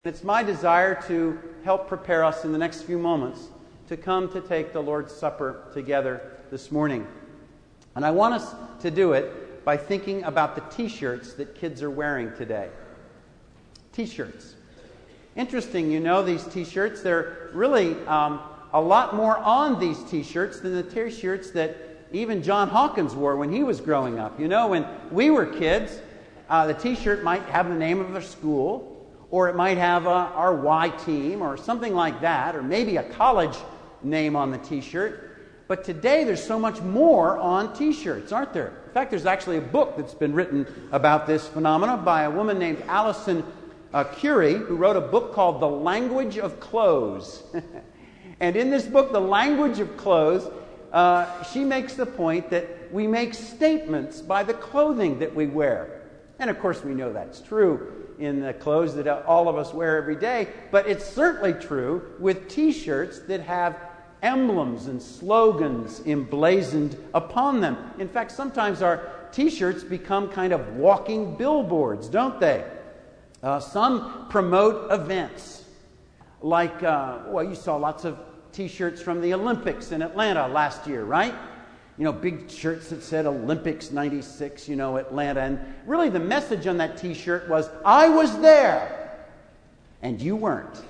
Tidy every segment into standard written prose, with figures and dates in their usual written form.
It's my desire to help prepare us in the next few moments to come to take the Lord's Supper together this morning. And I want us to do it by thinking about the T-shirts that kids are wearing today. T-shirts. Interesting, these T-shirts. There are really a lot more on these T-shirts than the T-shirts that even John Hawkins wore when he was growing up. When we were kids, the T-shirt might have the name of their school, or it might have our Y team or something like that, or maybe a college name on the T-shirt. But today there's so much more on T-shirts, aren't there? In fact, there's actually a book that's been written about this phenomenon by a woman named Alison Currie, who wrote a book called The Language of Clothes. And in this book, The Language of Clothes, she makes the point that we make statements by the clothing that we wear. And of course we know that's true in the clothes that all of us wear every day, but it's certainly true with T-shirts that have emblems and slogans emblazoned upon them. In fact, sometimes our T-shirts become kind of walking billboards, don't they? Some promote events, like, you saw lots of T-shirts from the Olympics in Atlanta last year, right? Big shirts that said Olympics 96, Atlanta. And really the message on that T-shirt was, I was there, and you weren't.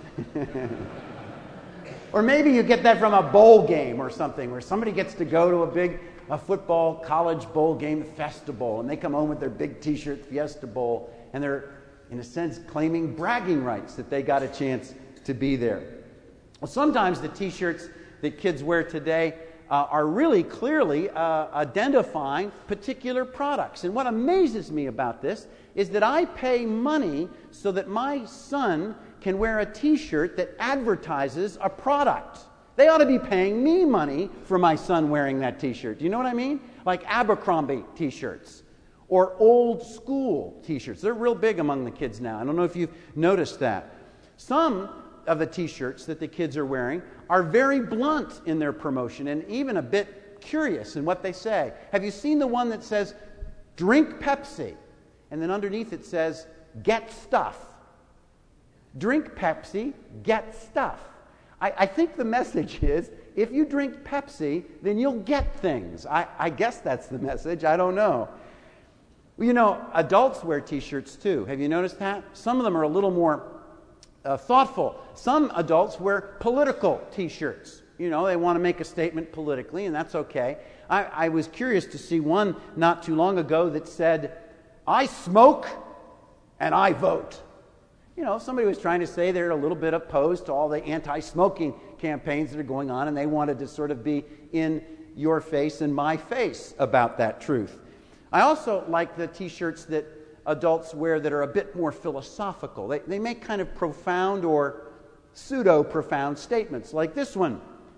Or maybe you get that from a bowl game or something, where somebody gets to go to a big football college bowl game, the Fiesta Bowl, and they come home with their big T-shirt Fiesta Bowl, and they're, in a sense, claiming bragging rights that they got a chance to be there. Well, sometimes the T-shirts that kids wear today are really clearly identifying particular products. And what amazes me about this is that I pay money so that my son can wear a T-shirt that advertises a product. They ought to be paying me money for my son wearing that T-shirt. Do you know what I mean? Like Abercrombie T-shirts or old school T-shirts. They're real big among the kids now. I don't know if you've noticed that. Some of the T-shirts that the kids are wearing are very blunt in their promotion and even a bit curious in what they say. Have you seen the one that says, drink Pepsi, and then underneath it says, get stuff? Drink Pepsi, get stuff. I think the message is, if you drink Pepsi, then you'll get things. I guess that's the message. I don't know. Well, adults wear T-shirts too. Have you noticed that? Some of them are a little more thoughtful. Some adults wear political T-shirts. They want to make a statement politically, and that's okay. I was curious to see one not too long ago that said, I smoke and I vote. Somebody was trying to say they're a little bit opposed to all the anti-smoking campaigns that are going on, and they wanted to sort of be in your face and my face about that truth. I also like the T-shirts that adults wear that are a bit more philosophical. They make kind of profound or pseudo-profound statements, like this one.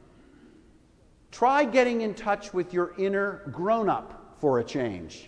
Try getting in touch with your inner grown-up for a change.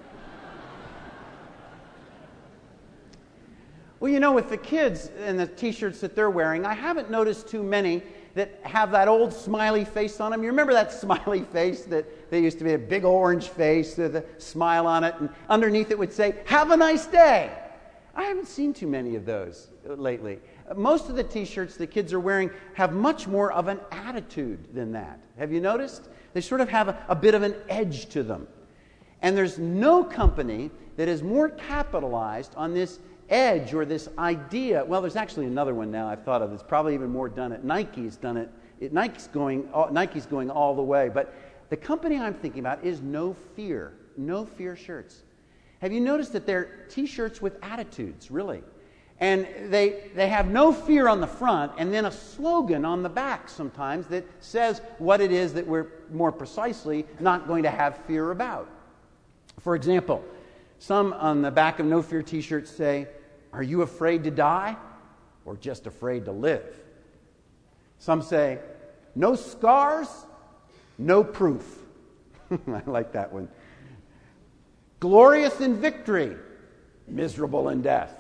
Well, with the kids and the T-shirts that they're wearing, I haven't noticed too many that have that old smiley face on them. You remember that smiley face that they used to be a big orange face with a smile on it, and underneath it would say, have a nice day. I haven't seen too many of those lately. Most of the T-shirts the kids are wearing have much more of an attitude than that. Have you noticed? They sort of have a bit of an edge to them. And there's no company that is more capitalized on this edge or this idea. Well, there's actually another one now I've thought of that's probably even more done it. Nike's done it. Nike's going all the way. But the company I'm thinking about is No Fear. No Fear shirts. Have you noticed that they're T-shirts with attitudes, really? And they have no fear on the front and then a slogan on the back sometimes that says what it is that we're more precisely not going to have fear about. For example, some on the back of No Fear T-shirts say, are you afraid to die or just afraid to live? Some say, no scars, no proof. I like that one. Glorious in victory, miserable in death.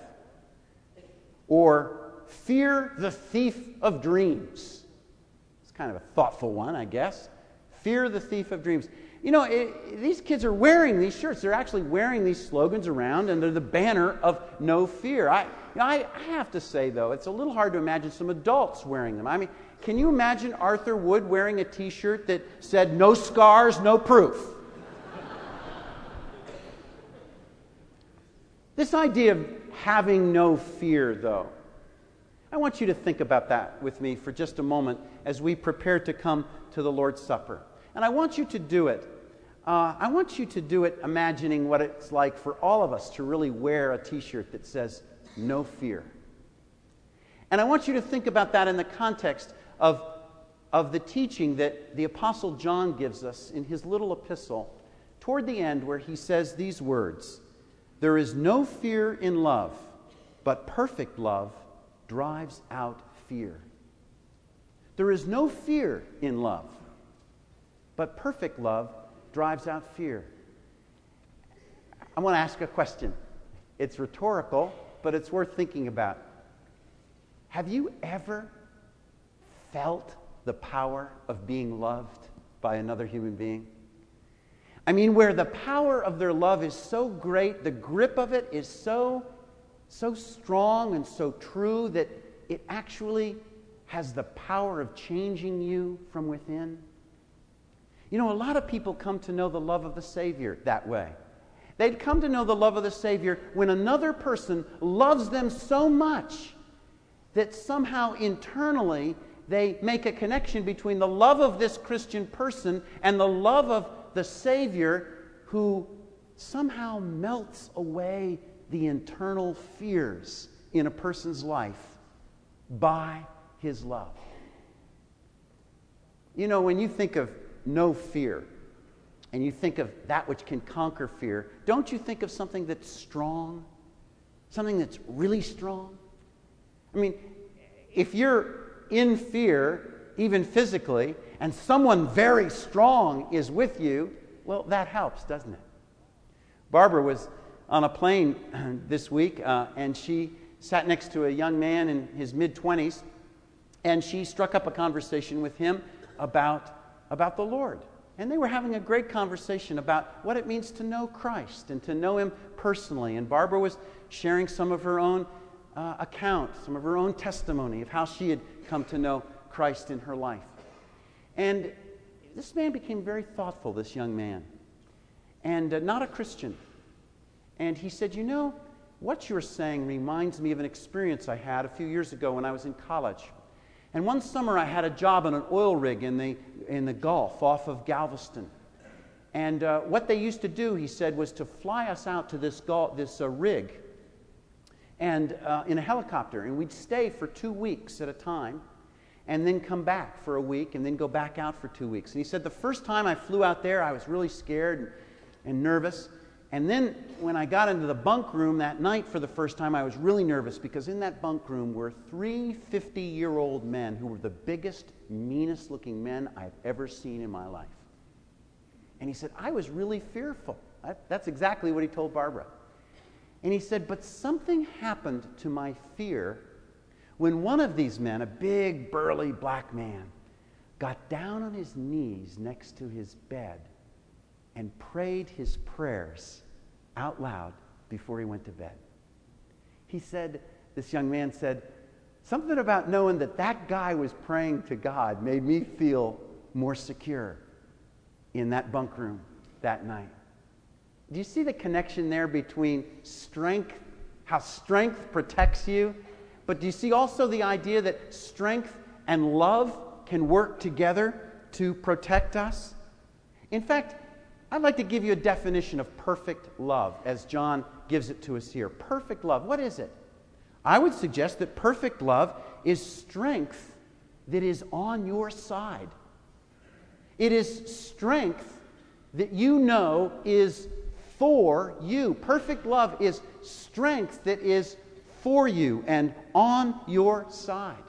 Or fear the thief of dreams. It's kind of a thoughtful one, I guess. Fear the thief of dreams. These kids are wearing these shirts. They're actually wearing these slogans around under the banner of no fear. I have to say, though, it's a little hard to imagine some adults wearing them. I mean, can you imagine Arthur Wood wearing a T-shirt that said, "No scars, no proof"? This idea of having no fear, though, I want you to think about that with me for just a moment as we prepare to come to the Lord's Supper. And I want you to do it. I want you to do it imagining what it's like for all of us to really wear a T-shirt that says, "No fear." And I want you to think about that in the context of the teaching that the Apostle John gives us in his little epistle toward the end, where he says these words, "There is no fear in love, but perfect love drives out fear." There is no fear in love, but perfect love drives out fear. I want to ask a question. It's rhetorical, but it's worth thinking about. Have you ever felt the power of being loved by another human being? I mean, where the power of their love is so great, the grip of it is so strong and so true that it actually has the power of changing you from within. A lot of people come to know the love of the Savior that way. They'd come to know the love of the Savior when another person loves them so much that somehow internally they make a connection between the love of this Christian person and the love of the Savior, who somehow melts away the internal fears in a person's life by his love. When you think of no fear, and you think of that which can conquer fear, don't you think of something that's strong? Something that's really strong? I mean, if you're in fear, even physically, and someone very strong is with you, well, that helps, doesn't it? Barbara was on a plane this week, and she sat next to a young man in his mid-20s, and she struck up a conversation with him about the Lord. And they were having a great conversation about what it means to know Christ and to know Him personally. And Barbara was sharing some of her own account, some of her own testimony of how she had come to know Christ in her life. And this man became very thoughtful, this young man, and not a Christian. And he said, what you're saying reminds me of an experience I had a few years ago when I was in college. And one summer I had a job on an oil rig in the Gulf off of Galveston. And what they used to do, he said, was to fly us out to this rig and in a helicopter. And we'd stay for 2 weeks at a time and then come back for a week and then go back out for 2 weeks. And he said the first time I flew out there, I was really scared and nervous. And then when I got into the bunk room that night for the first time, I was really nervous because in that bunk room were 3 50-year-old men who were the biggest, meanest looking men I've ever seen in my life. And he said, I was really fearful. That's exactly what he told Barbara. And he said, but something happened to my fear when one of these men, a big, burly black man, got down on his knees next to his bed and prayed his prayers out loud before he went to bed. He said, this young man said, something about knowing that guy was praying to God made me feel more secure in that bunk room that night. Do you see the connection there between strength, how strength protects you? But do you see also the idea that strength and love can work together to protect us? In fact, I'd like to give you a definition of perfect love as John gives it to us here. Perfect love, what is it? I would suggest that perfect love is strength that is on your side. It is strength that you know is for you. Perfect love is strength that is for you and on your side.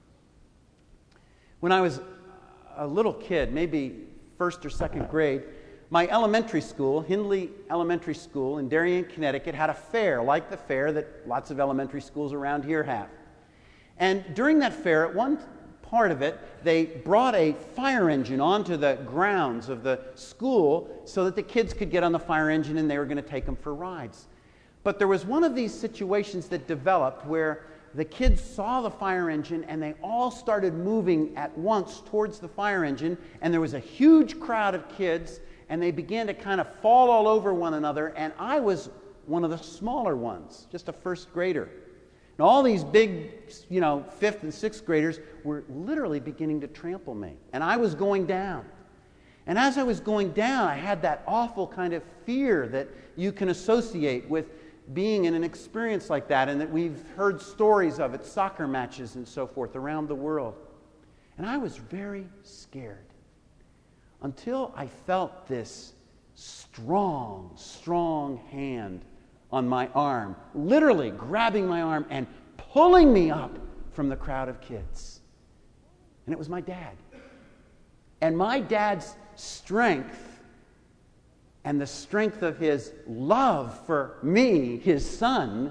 When I was a little kid, maybe first or second grade, my elementary school, Hindley Elementary School in Darien, Connecticut, had a fair like the fair that lots of elementary schools around here have. And during that fair, at one part of it, they brought a fire engine onto the grounds of the school so that the kids could get on the fire engine and they were going to take them for rides. But there was one of these situations that developed where the kids saw the fire engine and they all started moving at once towards the fire engine, and there was a huge crowd of kids and they began to kind of fall all over one another, and I was one of the smaller ones, just a first grader. And all these big, fifth and sixth graders were literally beginning to trample me. And I was going down. And as I was going down, I had that awful kind of fear that you can associate with being in an experience like that, and that we've heard stories of at soccer matches and so forth around the world. And I was very scared until I felt this strong, strong hand on my arm, literally grabbing my arm and pulling me up from the crowd of kids. And it was my dad. And my dad's strength and the strength of his love for me, his son,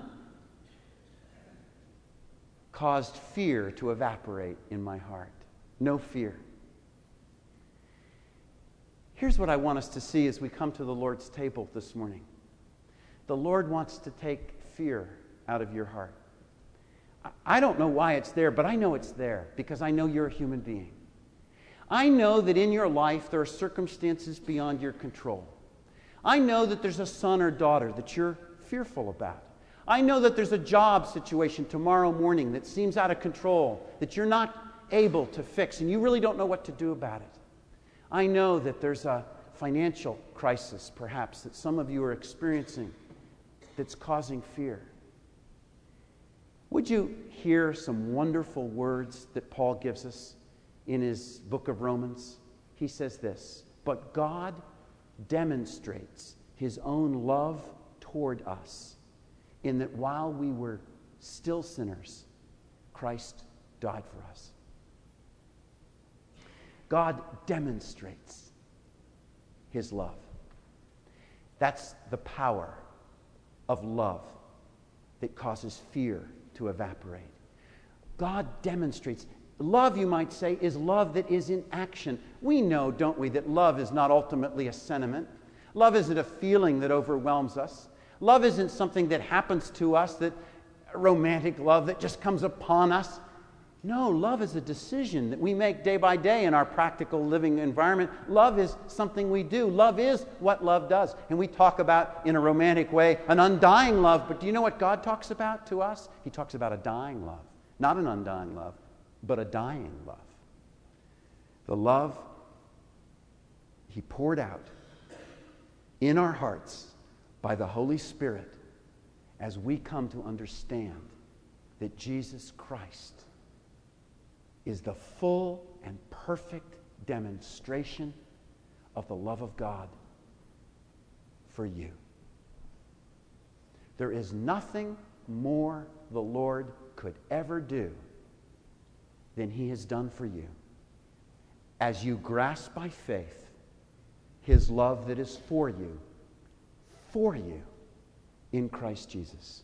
caused fear to evaporate in my heart. No fear. Here's what I want us to see as we come to the Lord's table this morning. The Lord wants to take fear out of your heart. I don't know why it's there, but I know it's there because I know you're a human being. I know that in your life there are circumstances beyond your control. I know that there's a son or daughter that you're fearful about. I know that there's a job situation tomorrow morning that seems out of control, that you're not able to fix, and you really don't know what to do about it. I know that there's a financial crisis, perhaps, that some of you are experiencing that's causing fear. Would you hear some wonderful words that Paul gives us in his book of Romans? He says this, "But God demonstrates his own love toward us, in that while we were still sinners, Christ died for us." God demonstrates his love. That's the power of love that causes fear to evaporate. God demonstrates. Love, you might say, is love that is in action. We know, don't we, that love is not ultimately a sentiment. Love isn't a feeling that overwhelms us. Love isn't something that happens to us, that romantic love that just comes upon us. No, love is a decision that we make day by day in our practical living environment. Love is something we do. Love is what love does. And we talk about, in a romantic way, an undying love. But do you know what God talks about to us? He talks about a dying love. Not an undying love, but a dying love. The love he poured out in our hearts by the Holy Spirit as we come to understand that Jesus Christ is the full and perfect demonstration of the love of God for you. There is nothing more the Lord could ever do than he has done for you as you grasp by faith his love that is for you in Christ Jesus.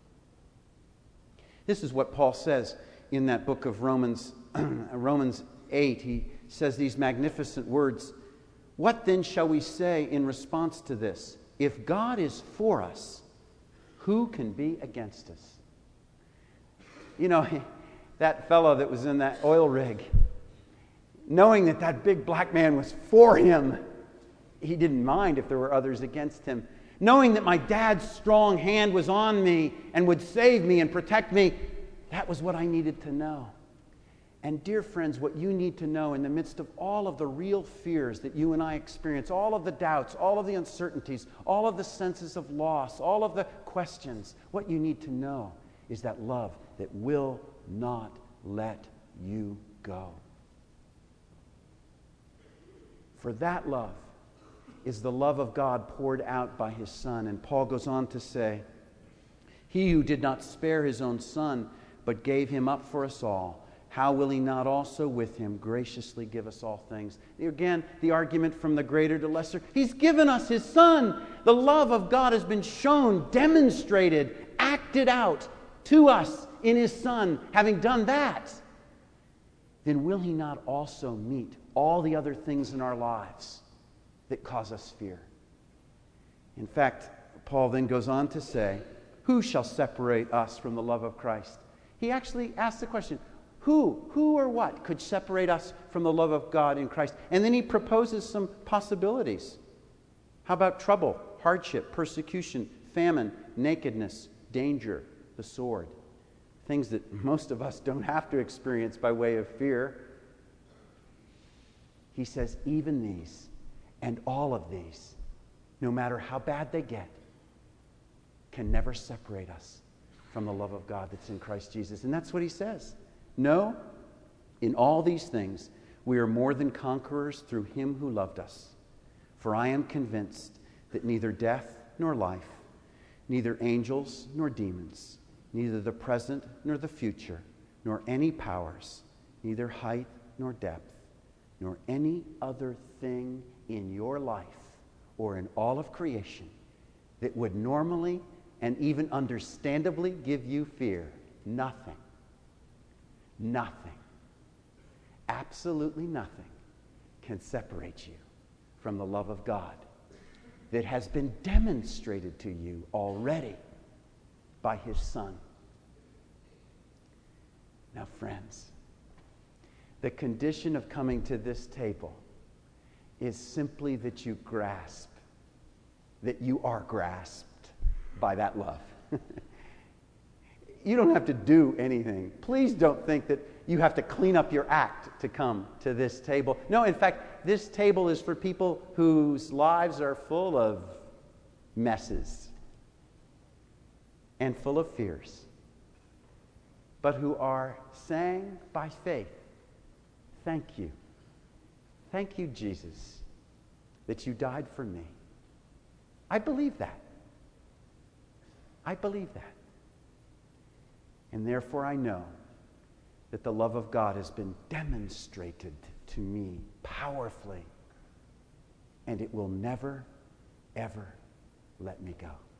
This is what Paul says in that book of Romans, Romans 8. He says these magnificent words, "What then shall we say in response to this? If God is for us, who can be against us?" You know, that fellow that was in that oil rig, knowing that that big black man was for him, he didn't mind if there were others against him. Knowing that my dad's strong hand was on me and would save me and protect me, that was what I needed to know. And dear friends, what you need to know in the midst of all of the real fears that you and I experience, all of the doubts, all of the uncertainties, all of the senses of loss, all of the questions, what you need to know is that love that will not let you go. For that love is the love of God poured out by his Son. And Paul goes on to say, "He who did not spare his own Son, but gave him up for us all, how will he not also with him graciously give us all things?" Again, the argument from the greater to lesser. He's given us his Son. The love of God has been shown, demonstrated, acted out to us in his Son. Having done that, then will he not also meet all the other things in our lives that cause us fear? In fact, Paul then goes on to say, who shall separate us from the love of Christ? He actually asks the question, who or what could separate us from the love of God in Christ? And then he proposes some possibilities. How about trouble, hardship, persecution, famine, nakedness, danger, the sword? Things that most of us don't have to experience by way of fear. He says, even these and all of these, no matter how bad they get, can never separate us from the love of God that's in Christ Jesus. And that's what he says. No, in all these things, we are more than conquerors through him who loved us. For I am convinced that neither death nor life, neither angels nor demons, neither the present nor the future, nor any powers, neither height nor depth, nor any other thing in your life or in all of creation that would normally and even understandably give you fear. Nothing. Nothing. Absolutely nothing can separate you from the love of God that has been demonstrated to you already by his Son. Now, friends, the condition of coming to this table is simply that you grasp, that you are grasped by that love. You don't have to do anything. Please don't think that you have to clean up your act to come to this table. No, in fact, this table is for people whose lives are full of messes and full of fears, but who are saying by faith, thank you. Thank you, Jesus, that you died for me. I believe that. I believe that. And therefore I know that the love of God has been demonstrated to me powerfully, and it will never, ever let me go.